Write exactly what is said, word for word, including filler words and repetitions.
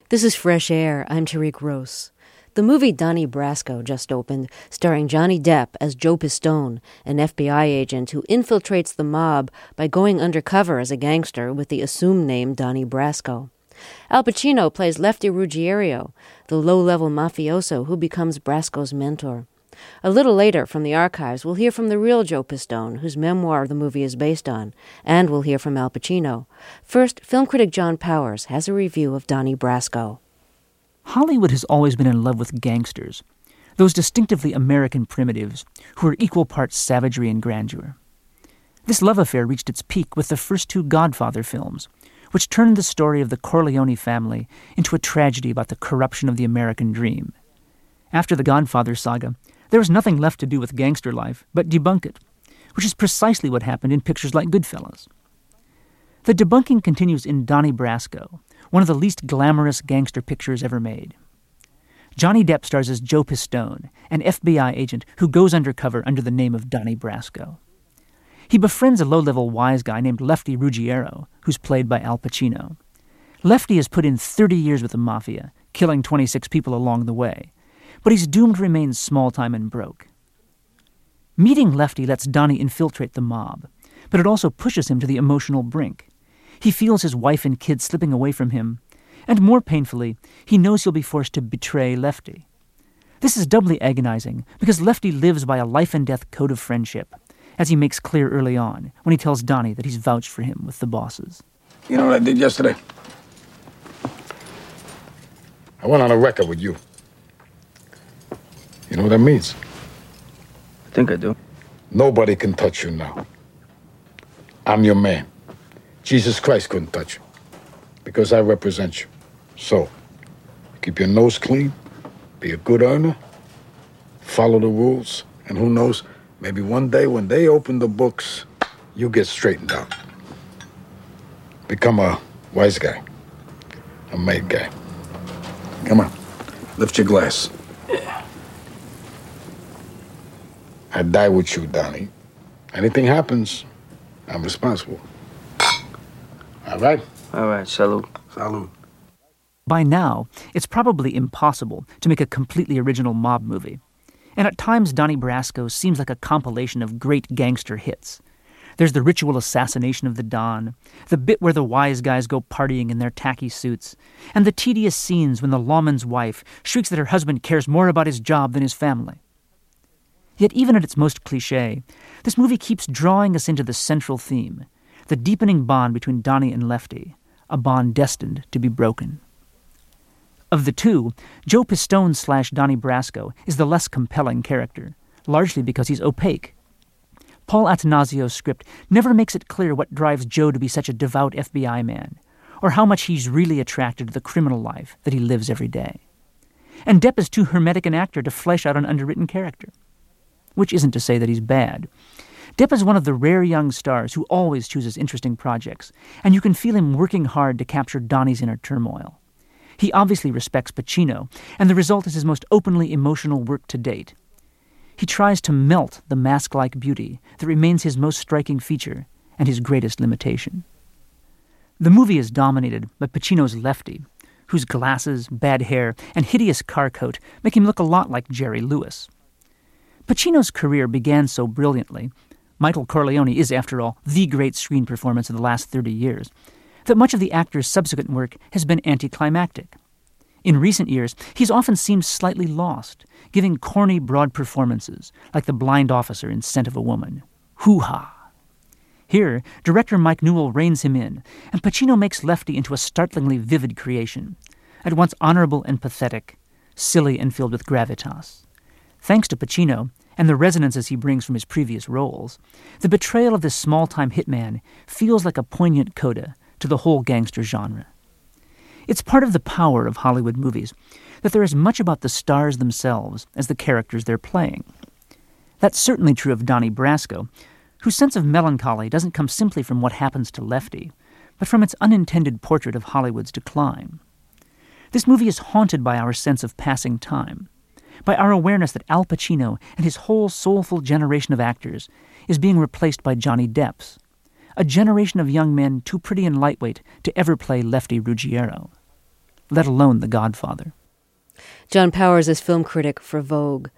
This is Fresh Air. I'm Tariq Rose. The movie Donnie Brasco just opened, starring Johnny Depp as Joe Pistone, an F B I agent who infiltrates the mob by going undercover as a gangster with the assumed name Donnie Brasco. Al Pacino plays Lefty Ruggiero, the low-level mafioso who becomes Brasco's mentor. A little later, from the archives, we'll hear from the real Joe Pistone, whose memoir the movie is based on, and we'll hear from Al Pacino. First, film critic John Powers has a review of Donnie Brasco. Hollywood has always been in love with gangsters, those distinctively American primitives who are equal parts savagery and grandeur. This love affair reached its peak with the first two Godfather films, which turned the story of the Corleone family into a tragedy about the corruption of the American dream. After the Godfather saga, there was nothing left to do with gangster life but debunk it, which is precisely what happened in pictures like Goodfellas. The debunking continues in Donnie Brasco, one of the least glamorous gangster pictures ever made. Johnny Depp stars as Joe Pistone, an F B I agent who goes undercover under the name of Donnie Brasco. He befriends a low-level wise guy named Lefty Ruggiero, who's played by Al Pacino. Lefty has put in thirty years with the mafia, killing twenty-six people along the way, but he's doomed to remain small-time and broke. Meeting Lefty lets Donnie infiltrate the mob, but it also pushes him to the emotional brink. He feels his wife and kids slipping away from him, and more painfully, he knows he'll be forced to betray Lefty. This is doubly agonizing because Lefty lives by a life-and-death code of friendship, as he makes clear early on when he tells Donnie that he's vouched for him with the bosses. You know what I did yesterday? I went on a record with you. You know what that means? I think I do. Nobody can touch you now. I'm your man. Jesus Christ couldn't touch you because I represent you. So, keep your nose clean, be a good earner, follow the rules, and who knows, maybe one day when they open the books, you'll get straightened out. Become a wise guy, a made guy. Come on, lift your glass. Yeah. I die with you, Donnie. Anything happens, I'm responsible. All right? All right, salute. Salute. By now, it's probably impossible to make a completely original mob movie. And at times, Donnie Brasco seems like a compilation of great gangster hits. There's the ritual assassination of the Don, the bit where the wise guys go partying in their tacky suits, and the tedious scenes when the lawman's wife shrieks that her husband cares more about his job than his family. Yet even at its most cliché, this movie keeps drawing us into the central theme, the deepening bond between Donnie and Lefty, a bond destined to be broken. Of the two, Joe Pistone slash Donnie Brasco is the less compelling character, largely because he's opaque. Paul Attanasio's script never makes it clear what drives Joe to be such a devout F B I man, or how much he's really attracted to the criminal life that he lives every day. And Depp is too hermetic an actor to flesh out an underwritten character. Which isn't to say that he's bad. Depp is one of the rare young stars who always chooses interesting projects, and you can feel him working hard to capture Donnie's inner turmoil. He obviously respects Pacino, and the result is his most openly emotional work to date. He tries to melt the mask-like beauty that remains his most striking feature and his greatest limitation. The movie is dominated by Pacino's Lefty, whose glasses, bad hair, and hideous car coat make him look a lot like Jerry Lewis. Pacino's career began so brilliantly, Michael Corleone is, after all, the great screen performance of the last thirty years, that much of the actor's subsequent work has been anticlimactic. In recent years, he's often seemed slightly lost, giving corny, broad performances, like the blind officer in Scent of a Woman. Hoo-ha! Here, director Mike Newell reins him in, and Pacino makes Lefty into a startlingly vivid creation, at once honorable and pathetic, silly and filled with gravitas. Thanks to Pacino, and the resonances he brings from his previous roles, the betrayal of this small-time hitman feels like a poignant coda to the whole gangster genre. It's part of the power of Hollywood movies that they're as much about the stars themselves as the characters they're playing. That's certainly true of Donnie Brasco, whose sense of melancholy doesn't come simply from what happens to Lefty, but from its unintended portrait of Hollywood's decline. This movie is haunted by our sense of passing time, by our awareness that Al Pacino and his whole soulful generation of actors is being replaced by Johnny Depp's, a generation of young men too pretty and lightweight to ever play Lefty Ruggiero. let alone The Godfather. John Powers is film critic for Vogue.